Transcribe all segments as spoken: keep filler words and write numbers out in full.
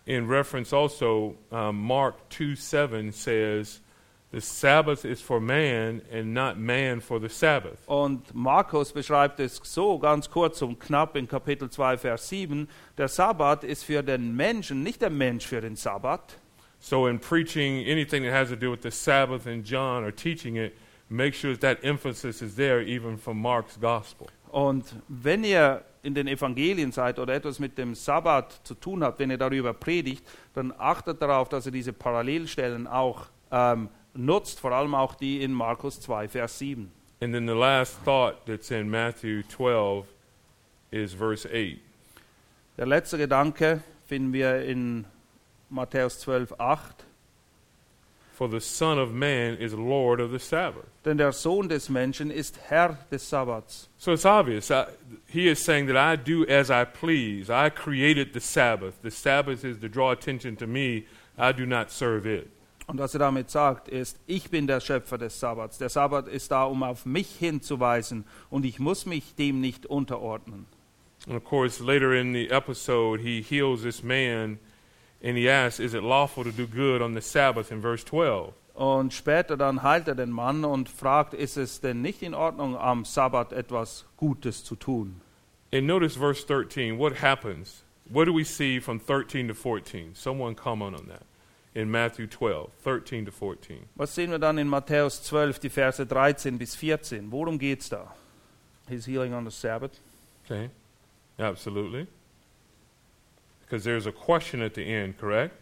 In reference also, um, Mark two seven says, the Sabbath is for man and not man for the Sabbath. Und Markus beschreibt es so ganz kurz und knapp in Kapitel zwei, Vers sieben. Der Sabbat ist für den Menschen, nicht der Mensch für den Sabbat. So in preaching anything that has to do with the Sabbath in John or teaching it, make sure that, that emphasis is there even from Mark's gospel. Und wenn ihr in den Evangelien seid oder etwas mit dem Sabbat zu tun habt, wenn ihr darüber predigt, dann achtet darauf, dass ihr diese Parallelstellen auch ähm, nutzt, vor allem auch die in Markus zwei, Vers sieben. And then the last thought that's in Matthew twelve is verse eight. Der letzte Gedanke finden wir in Matthäus zwölf, acht. For the Son of Man is Lord of the Sabbath. Denn der Sohn des Menschen ist Herr des Sabbats. So it's obvious. I, he is saying that I do as I please. I created the Sabbath. The Sabbath is to draw attention to me. I do not serve it. Und was er damit sagt, ist, ich bin der Schöpfer des Sabbats. Der Sabbat ist da, um auf mich hinzuweisen, und ich muss mich dem nicht unterordnen. And of course, later in the episode, he heals this man, and he asks, is it lawful to do good on the Sabbath in verse twelve? Und später dann heilt er den Mann und fragt, ist es denn nicht in Ordnung, am Sabbat etwas Gutes zu tun? And notice verse thirteen. What happens? What do we see from thirteen to fourteen? Someone comment on that. In Matthew twelve, thirteen to fourteen. Was sehen wir dann in Matthäus zwölf, die Verse dreizehn bis vierzehn? Worum geht's da? His healing on the Sabbath. Okay, absolutely. Because there's a question at the end, correct?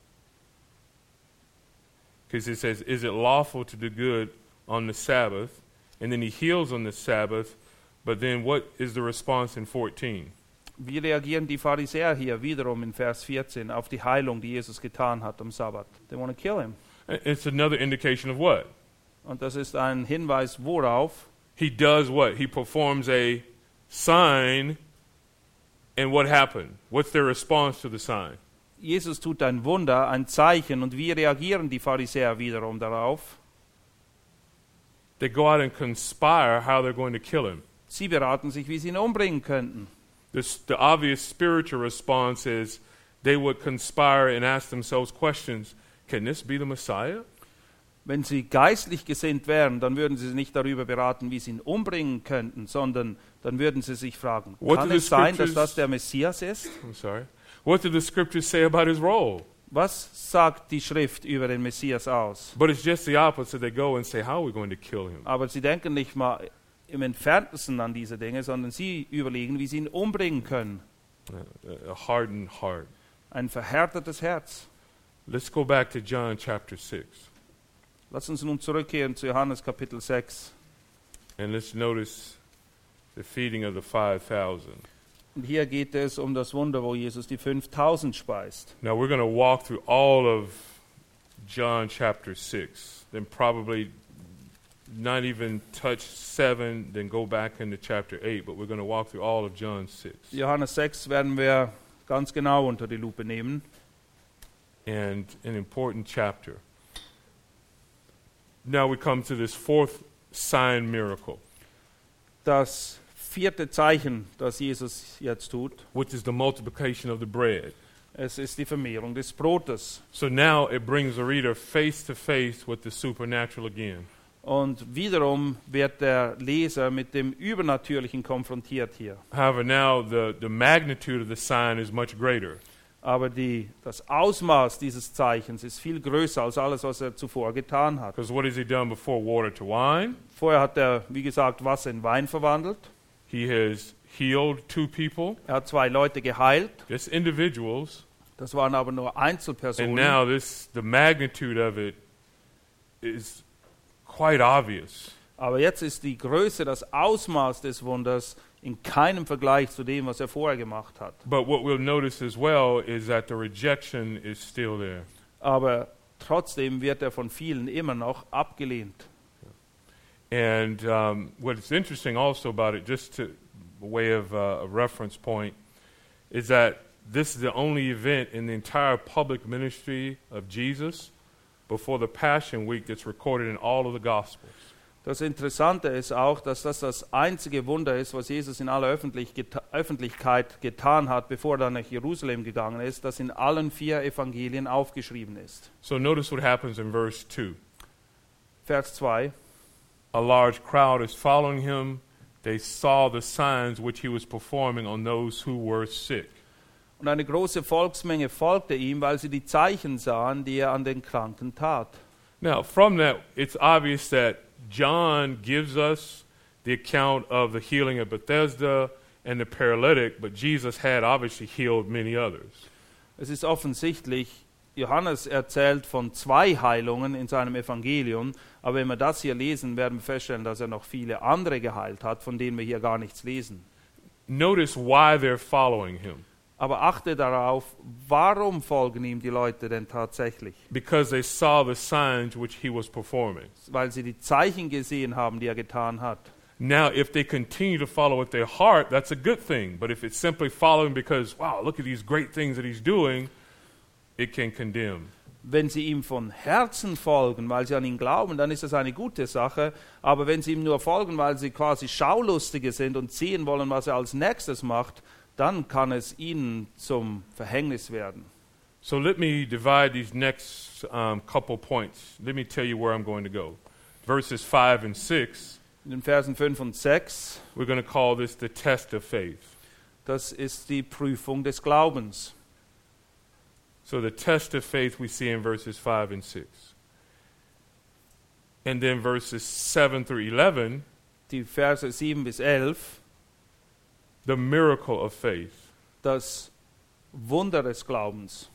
Because it says, is it lawful to do good on the Sabbath? And then he heals on the Sabbath, but then what is the response in fourteen? Wie reagieren die Pharisäer hier wiederum in Vers vierzehn auf die Heilung, die Jesus getan hat am Sabbat? They want to kill him. It's another indication of what? Und das ist ein Hinweis worauf? He does what? He performs a sign, and what happened? What's their response to the sign? Jesus tut ein Wunder, ein Zeichen, und wie reagieren die Pharisäer wiederum darauf? They go out and conspire how they're going to kill him. Sie beraten sich, wie sie ihn umbringen könnten. This, the obvious spiritual response is they would conspire and ask themselves questions. Can this be the Messiah? Wenn sie geistlich gesinnt wären, dann würden sie nicht darüber beraten, wie sie ihn umbringen könnten, sondern dann würden sie sich fragen, What kann do the es sein, dass scriptures- das der Messias ist? I'm sorry. What do the scriptures say about his role? Was sagt die Schrift über den Messias aus? But it's just the opposite. They go and say, how are we going to kill him? Aber sie denken nicht mal im Entferntesten an diese Dinge, sondern sie überlegen, wie sie ihn umbringen können. A, a hardened heart. Ein verhärtetes Herz. Let's go back to John chapter six. Lass uns nun zurückkehren zu Johannes Kapitel sechs. And let's notice the feeding of the five thousand. Und hier geht es um das Wunder, wo Jesus die fünftausend speist. Now we're going to walk through all of John chapter six, then probably not even touch seven, then go back into chapter eight, but we're going to walk through all of John six. Johannes sechs werden wir ganz genau unter die Lupe nehmen. And an important chapter. Now we come to this fourth sign miracle, Das vierte Zeichen, das Jesus jetzt tut, which is the multiplication of the bread. es ist die Vermehrung des Brotes. So now it brings the reader face to face with the supernatural again. Und wiederum wird der Leser mit dem Übernatürlichen konfrontiert hier. However, now the, the magnitude of the sign is much greater. Aber die, das Ausmaß dieses Zeichens ist viel größer als alles, was er zuvor getan hat. Because what has he done before? Water to wine. Vorher hat er, wie gesagt, Wasser in Wein verwandelt. He has healed two people, Er hat zwei Leute geheilt. just individuals. Das waren aber nur And Einzelpersonen. now this, the magnitude of it is quite obvious. Aber jetzt ist die Größe, das Ausmaß des Wunders in keinem Vergleich zu dem, was er vorher gemacht hat. But what we'll notice as well is that the rejection is still there. Aber trotzdem wird er von vielen immer noch abgelehnt. And um, what's interesting also about it, just to a way of uh, a reference point, is that this is the only event in the entire public ministry of Jesus before the Passion Week that's recorded in all of the Gospels. Das Interessante ist auch, dass das das einzige Wunder ist, was Jesus in aller Öffentlich geta- Öffentlichkeit getan hat, bevor er dann nach Jerusalem gegangen ist, das in allen vier Evangelien aufgeschrieben ist. So notice what happens in verse two. Vers zwei. A large crowd is following him. They saw the signs which he was performing on those who were sick. Und eine große Volksmenge folgte ihm, weil sie die Zeichen sahen, die er an den Kranken tat. Now, from that, it's obvious that John gives us the account of the healing of Bethesda and the paralytic, but Jesus had obviously healed many others. Es ist offensichtlich, Johannes erzählt von zwei Heilungen in seinem Evangelium, aber wenn wir das hier lesen, werden wir feststellen, dass er noch viele andere geheilt hat, von denen wir hier gar nichts lesen. Notice why they're following him. Aber achte darauf, warum folgen ihm die Leute denn tatsächlich? Because they saw the signs which he was performing. Weil sie die Zeichen gesehen haben, die er getan hat. Now, if they continue to follow with their heart, that's a good thing. But if it's simply following because, wow, look at these great things that he's doing, it can condemn. Wenn sie ihm von Herzen folgen, weil sie an ihn glauben, dann ist das eine gute Sache. Aber wenn sie ihm nur folgen, weil sie quasi Schaulustige sind und sehen wollen, was er als nächstes macht, dann kann es ihnen zum Verhängnis werden. So let me divide these next um, couple points. Let me tell you where I'm going to go. Verses five and six, In den Versen fünf und sechs, we're going to call this the test of faith. das ist die Prüfung des Glaubens. So the test of faith we see in verses five and six. And then verses seven through eleven, Die Verse sieben bis elf, the miracle of faith. das Wunder des Glaubens.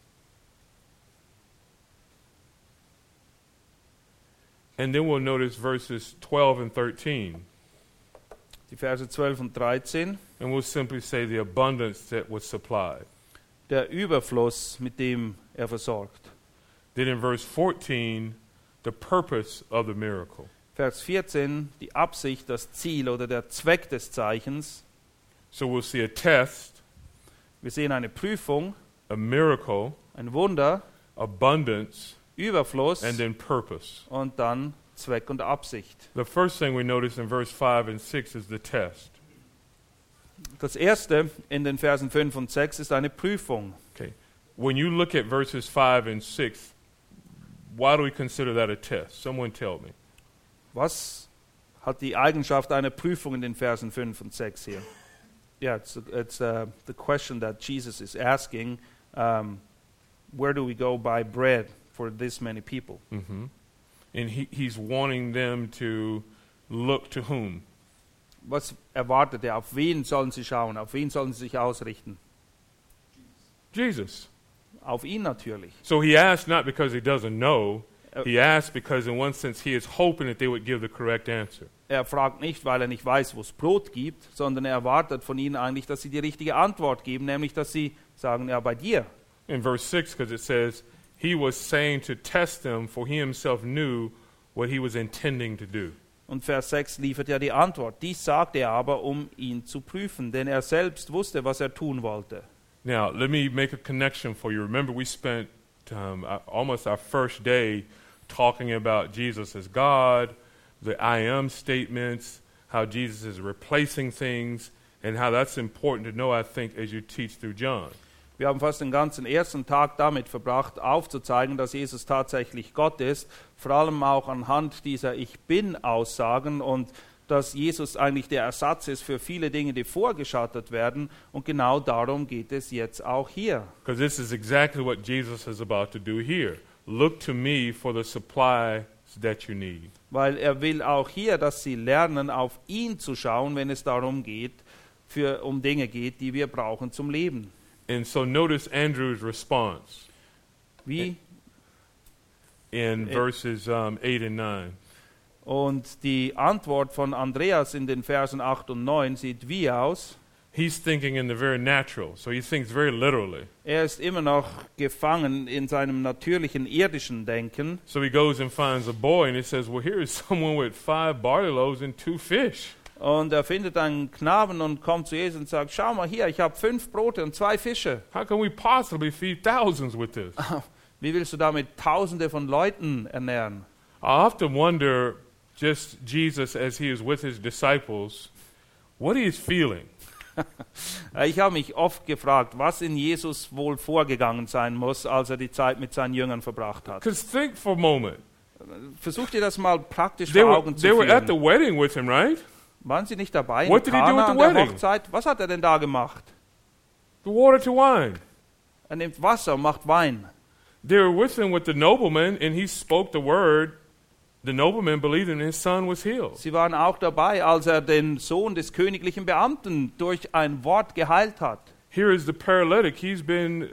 And then we'll notice verses twelve and thirteen. Die Verse zwölf und dreizehn, And we'll simply say the abundance that was supplied. der Überfluss, mit dem er versorgt. Then in verse fourteen, the purpose of the miracle. Vers vierzehn, die Absicht, das Ziel oder der Zweck des Zeichens. So we'll see a test, Wir sehen eine Prüfung, a miracle, ein Wunder, abundance, Überfluss and then purpose. und dann Zweck und Absicht. The first thing we notice in verse five and six is the test. Das erste in den Versen fünf und sechs ist eine Prüfung. Okay. When you look at verses five and six, why do we consider that a test? Someone tell me. Was hat die Eigenschaft einer Prüfung in den Versen fünf und sechs hier? Yeah, it's, it's uh, the question that Jesus is asking. Um, where do we go buy bread for this many people? Mm-hmm. And he, he's wanting them to look to whom? Was erwartet er? Auf wen sollen sie schauen? Auf wen sollen sie sich ausrichten? Jesus. Auf ihn natürlich. So he asked not because he doesn't know. He asked because in one sense he is hoping that they would give the correct answer. Er fragt nicht, weil er nicht weiß, wo es Brot gibt, sondern er erwartet von ihnen eigentlich, dass sie die richtige Antwort geben, nämlich dass sie sagen, ja, bei dir. In verse six, because it says, he was saying to test them, for he himself knew what he was intending to do. Und Vers sechs liefert ja die Antwort. Dies sagte er aber, um ihn zu prüfen, denn er selbst wusste, was er tun wollte. Now, let me make a connection for you. Remember, we spent um, almost our first day talking about Jesus as God, the I am statements, how Jesus is replacing things, and how that's important to know, I think, as you teach through John. Wir haben fast den ganzen ersten Tag damit verbracht, aufzuzeigen, dass Jesus tatsächlich Gott ist, vor allem auch anhand dieser Ich Bin-Aussagen und dass Jesus eigentlich der Ersatz ist für viele Dinge, die vorgeschattet werden. Und genau darum geht es jetzt auch hier. Because this is exactly what Jesus is about to do here. Look to me for the supplies that you need. Weil er will auch hier, dass sie lernen, auf ihn zu schauen, wenn es darum geht, für, um Dinge geht, die wir brauchen zum Leben. And so notice Andrew's response Wie? in verses um, eight and nine. Und die Antwort von Andreas in den Versen acht und neun sieht wie aus? He's thinking in the very natural, so he thinks very literally. Er ist immer noch gefangen in seinem natürlichen irdischen Denken. So he goes and finds a boy and he says, well, here is someone with five barley loaves and two fish. Und er findet einen Knaben und kommt zu Jesus und sagt, schau mal hier, ich habe fünf Brote und zwei Fische. How can we possibly feed thousands with this? Wie willst du damit Tausende von Leuten ernähren? I often wonder just Jesus as he is with his disciples, what he is feeling. Ich habe mich oft gefragt, was in Jesus wohl vorgegangen sein muss, als er die Zeit mit seinen Jüngern verbracht hat. Because think for a moment. Versucht ihr das mal praktisch They vor were, Augen zu they were at the führen. wedding with him, right? Waren sie nicht dabei in What did he do Kana at an the der wedding? Hochzeit? Was hat er denn da gemacht? The water to wine. Er nimmt Wasser und macht Wein. They were with him with the nobleman, and he spoke the word. The nobleman believed and his son was healed. Sie waren auch dabei, als er den Sohn des königlichen Beamten durch ein Wort geheilt hat. Here is the paralytic. He's been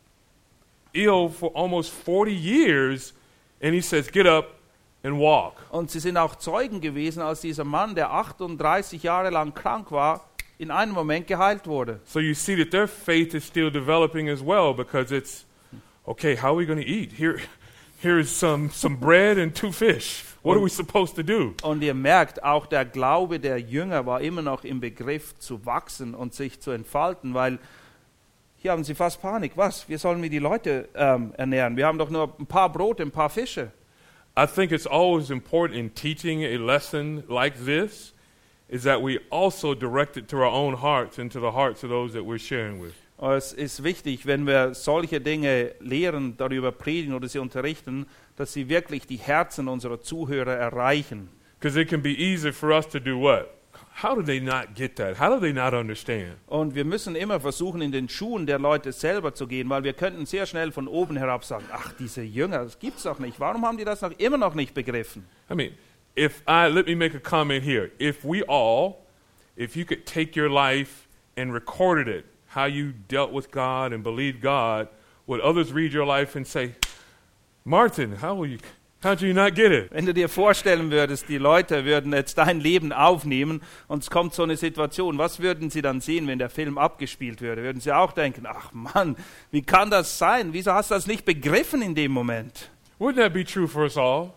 ill for almost forty years, and he says, get up and walk. Und sie sind auch Zeugen gewesen, als dieser Mann, der achtunddreißig Jahre lang krank war, in einem Moment geheilt wurde. So you see that their faith is still developing as well, because it's, okay, how are we going to eat? Here, here is some, some bread and two fish. What are we supposed to do? Und ihr merkt, auch der Glaube der Jünger war immer noch im Begriff zu wachsen und sich zu entfalten, weil hier haben sie fast Panik. Was? Wir sollen wir die Leute ähm, ernähren? Wir haben doch nur ein paar Brote, ein paar Fische. I think it's always important in teaching a lesson like this is that we also direct it to our own hearts and to the hearts of those that we're sharing with. Es ist wichtig, wenn wir solche Dinge lehren, darüber predigen oder sie unterrichten, dass sie wirklich die Herzen unserer Zuhörer erreichen. Because it can be easy for us to do what? How do they not get that? How do they not understand? Und wir müssen immer versuchen, in den Schuhen der Leute selber zu gehen, weil wir könnten sehr schnell von oben herab sagen, ach, diese Jünger, das gibt's doch nicht. Warum haben die das noch immer noch nicht begriffen? I mean, if I, let me make a comment here. If we all, if you could take your life and recorded it, how you dealt with God and believed God, would others read your life and say, Martin, how will you, how'd you not get it? Wenn du dir vorstellen würdest, die Leute würden jetzt dein Leben aufnehmen und es kommt so eine Situation, was würden sie dann sehen, wenn der Film abgespielt würde? Würden sie auch denken, ach Mann, wie kann das sein? Wieso hast du das nicht begriffen in dem Moment? Wouldn't that be true for us all?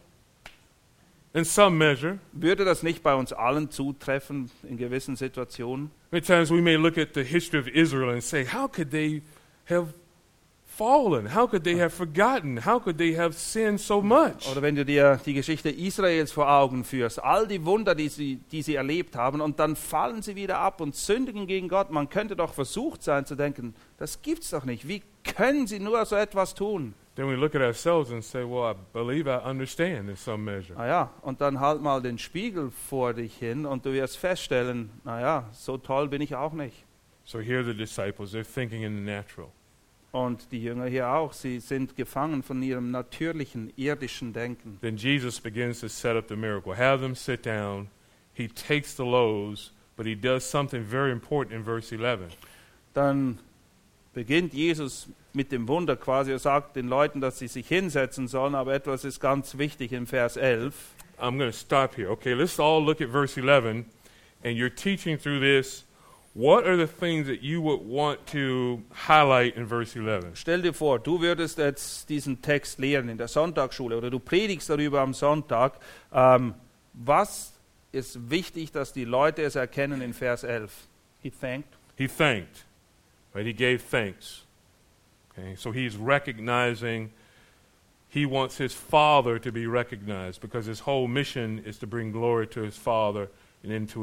In some measure. Würde das nicht bei uns allen zutreffen in gewissen Situationen? Many times we may look at the history of Israel and say, how could they have fallen? How could they have forgotten? How could they have sinned so much? Oder wenn du dir die Geschichte Israels vor Augen führst, all die Wunder, die sie, die sie erlebt haben, und dann fallen sie wieder ab und sündigen gegen Gott. Man könnte doch versucht sein zu denken, das gibt's doch nicht. Wie können sie nur so etwas tun? Then we look at ourselves and say, well, I believe I understand in some measure. Ah ja, und dann halt mal den Spiegel vor dich hin und du wirst feststellen, naja, so toll bin ich auch nicht. So here are the disciples, they're thinking in the natural. Und die Jünger hier auch, sie sind gefangen von ihrem natürlichen, irdischen Denken. Then Jesus begins to set up the miracle. Have them sit down. He takes the loaves, but he does something very important in verse eleven. Dann beginnt Jesus mit dem Wunder quasi. Er sagt den Leuten, dass sie sich hinsetzen sollen, aber etwas ist ganz wichtig in Vers elf. I'm going to stop here. Okay, let's all look at verse eleven, and you're teaching through this. What are the things that you would want to highlight in verse eleven? Stell dir vor, du würdest jetzt diesen Text lehren in der Sonntagsschule oder du predigst darüber am Sonntag. Ähm, was ist wichtig, dass die Leute es erkennen in Vers elf? He thanked. He thanked, right? He gave thanks. Okay, so he's recognizing, he wants his Father to be recognized because his whole mission is to bring glory to his Father and into